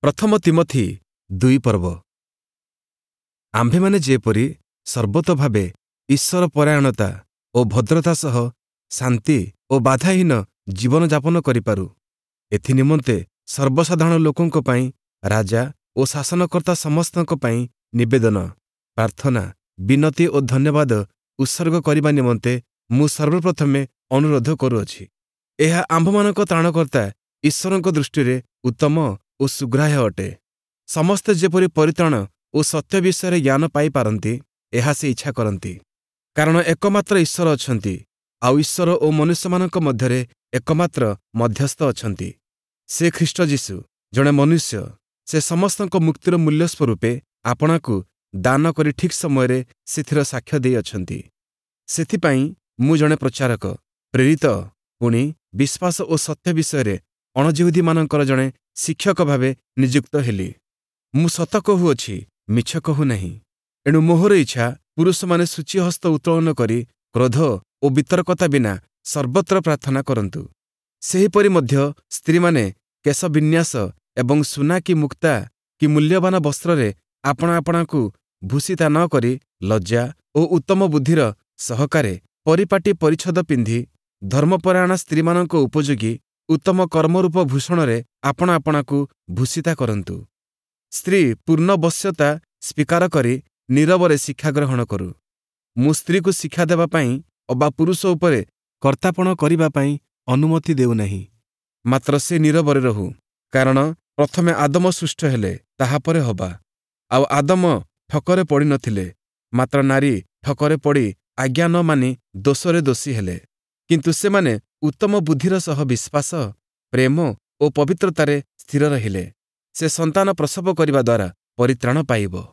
ପ୍ରଥମ ତିମୋଥୀ 2 ପର୍ବ। ଆମ୍ଭେମାନେ ଯେପରି ସର୍ବତ ଭାବେ ଈଶ୍ୱର ପରାୟଣତା ଓ ଭଦ୍ରତା ସହ ଶାନ୍ତି ଓ ବାଧାହୀନ ଜୀବନଯାପନ କରିପାରୁ, ଏଥିନିମନ୍ତେ ସର୍ବସାଧାରଣ ଲୋକଙ୍କ ପାଇଁ ରାଜା ଓ ଶାସନକର୍ତ୍ତା ସମସ୍ତଙ୍କ ପାଇଁ ନିବେଦନ, ପ୍ରାର୍ଥନା, ବିନତି ଓ ଧନ୍ୟବାଦ ଉତ୍ସର୍ଗ କରିବା ନିମନ୍ତେ ମୁଁ ସର୍ବପ୍ରଥମେ ଅନୁରୋଧ କରୁଅଛି। ଏହା ଆମ୍ଭମାନଙ୍କ ତ୍ରାଣକର୍ତ୍ତା ଈଶ୍ୱରଙ୍କ ଦୃଷ୍ଟିରେ ଉତ୍ତମ ଓ ସୁଗ୍ରାହ୍ୟ ଅଟେ। ସମସ୍ତେ ଯେପରି ପରିତ୍ରାଣ ଓ ସତ୍ୟ ବିଷୟରେ ଜ୍ଞାନ ପାଇପାରନ୍ତି, ଏହା ସେ ଇଚ୍ଛା କରନ୍ତି। କାରଣ ଏକମାତ୍ର ଈଶ୍ୱର ଅଛନ୍ତି, ଆଉ ଈଶ୍ୱର ଓ ମନୁଷ୍ୟମାନଙ୍କ ମଧ୍ୟରେ ଏକମାତ୍ର ମଧ୍ୟସ୍ଥ ଅଛନ୍ତି, ସେ ଖ୍ରୀଷ୍ଟ ଯୀଶୁ, ଜଣେ ମନୁଷ୍ୟ। ସେ ସମସ୍ତଙ୍କ ମୁକ୍ତିର ମୂଲ୍ୟ ସ୍ୱରୂପେ ଆପଣାକୁ ଦାନ କରି ଠିକ୍ ସମୟରେ ସେଥିର ସାକ୍ଷ୍ୟ ଦେଇଅଛନ୍ତି। ସେଥିପାଇଁ ମୁଁ ଜଣେ ପ୍ରଚାରକ, ପ୍ରେରିତ, ପୁଣି ବିଶ୍ୱାସ ଓ ସତ୍ୟ ବିଷୟରେ ଅଣଯିହୁଦୀମାନଙ୍କର ଜଣେ ଶିକ୍ଷକ ଭାବେ ନିଯୁକ୍ତ ହେଲି। ମୁଁ ସତ କହୁଅଛି, ମିଛ କହୁନାହିଁ। ଏଣୁ ମୋହର ଇଚ୍ଛା, ପୁରୁଷମାନେ ସୂଚିହସ୍ତ ଉତ୍ତୋଳନ କରି କ୍ରୋଧ ଓ ବିତର୍କତା ବିନା ସର୍ବତ୍ର ପ୍ରାର୍ଥନା କରନ୍ତୁ। ସେହିପରି ମଧ୍ୟ ସ୍ତ୍ରୀମାନେ କେଶ ବିନ୍ୟାସ ଏବଂ ସୁନା କି ମୁକ୍ତା କି ମୂଲ୍ୟବାନ ବସ୍ତ୍ରରେ ଆପଣାକୁ ଭୂଷିତା ନ କରି ଲଜ୍ଜା ଓ ଉତ୍ତମ ବୁଦ୍ଧିର ସହକାରେ ପରିପାଟି ପରିଚ୍ଛଦ ପିନ୍ଧି ଧର୍ମପରାୟଣ ସ୍ତ୍ରୀମାନଙ୍କ ଉପଯୋଗୀ ଉତ୍ତମ କର୍ମରୂପ ଭୂଷଣରେ ଆପଣାକୁ ଭୂଷିତା କରନ୍ତୁ। ସ୍ତ୍ରୀ ପୂର୍ଣ୍ଣ ବଶ୍ୟତା ସ୍ୱୀକାର କରି ନୀରବରେ ଶିକ୍ଷା ଗ୍ରହଣ କରୁ। ମୁଁ ସ୍ତ୍ରୀକୁ ଶିକ୍ଷା ଦେବା ପାଇଁ ଅବା ପୁରୁଷ ଉପରେ କର୍ତ୍ତାପଣ କରିବା ପାଇଁ ଅନୁମତି ଦେଉନାହିଁ। ମାତ୍ର ସେ ନୀରବରେ ରହୁ। କାରଣ ପ୍ରଥମେ ଆଦମ ସୃଷ୍ଟ ହେଲେ, ତାହାପରେ ହବା। ଆଉ ଆଦମ ଠକରେ ପଡ଼ିନଥିଲେ, ମାତ୍ର ନାରୀ ଠକରେ ପଡ଼ି ଆଜ୍ଞା ନ ମାନି ଦୋଷରେ ଦୋଷୀ ହେଲେ। କିନ୍ତୁ ସେମାନେ ଉତ୍ତମ ବୁଦ୍ଧିର ସହ ବିଶ୍ୱାସ, ପ୍ରେମ ଓ ପବିତ୍ରତାରେ ସ୍ଥିର ରହିଲେ। ସେ ସନ୍ତାନ ପ୍ରସବ କରିବା ଦ୍ୱାରା ପରିତ୍ରାଣ ପାଇବ।